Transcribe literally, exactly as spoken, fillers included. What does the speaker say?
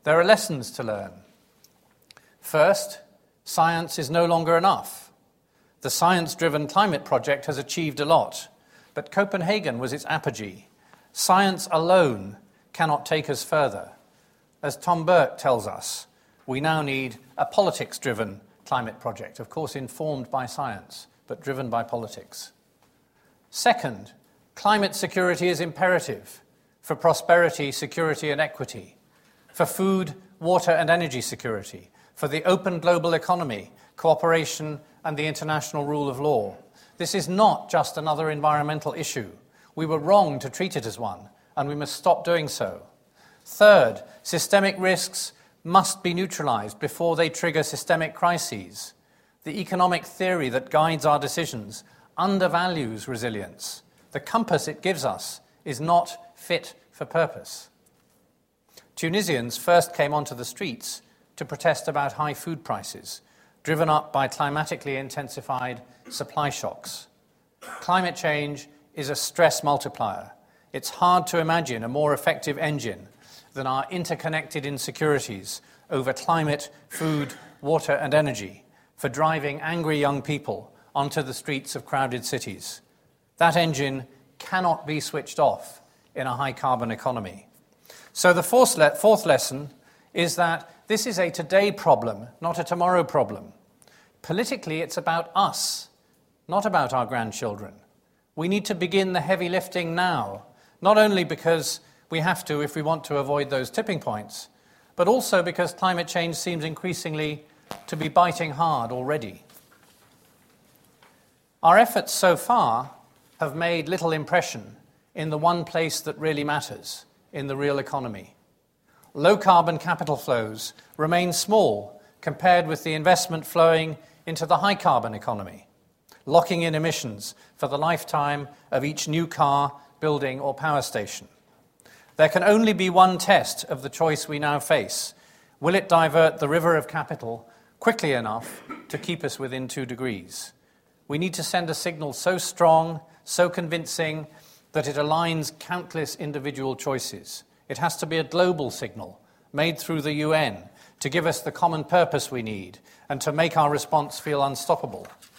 There are lessons to learn. First, science is no longer enough. The science-driven climate project has achieved a lot, but Copenhagen was its apogee. Science alone cannot take us further. As Tom Burke tells us, we now need a politics-driven climate project, of course informed by science, but driven by politics. Second, climate security is imperative for prosperity, security and equity, for food, water and energy security, for the open global economy, cooperation and the international rule of law. This is not just another environmental issue. We were wrong to treat it as one, and we must stop doing so. Third, systemic risks must be neutralized before they trigger systemic crises. The economic theory that guides our decisions undervalues resilience. The compass it gives us is not fit for purpose. Tunisians first came onto the streets to protest about high food prices, driven up by climatically intensified supply shocks. Climate change is a stress multiplier. It's hard to imagine a more effective engine than our interconnected insecurities over climate, food, water and energy for driving angry young people onto the streets of crowded cities. That engine cannot be switched off in a high-carbon economy. So the fourth, le- fourth lesson is that this is a today problem, not a tomorrow problem. Politically, it's about us, not about our grandchildren. We need to begin the heavy lifting now, not only because we have to if we want to avoid those tipping points, but also because climate change seems increasingly to be biting hard already. Our efforts so far have made little impression in the one place that really matters, in the real economy. Low-carbon capital flows remain small compared with the investment flowing into the high-carbon economy, locking in emissions for the lifetime of each new car, building or power station. There can only be one test of the choice we now face. Will it divert the river of capital quickly enough to keep us within two degrees? We need to send a signal so strong, so convincing, that it aligns countless individual choices. It has to be a global signal made through the U N to give us the common purpose we need and to make our response feel unstoppable.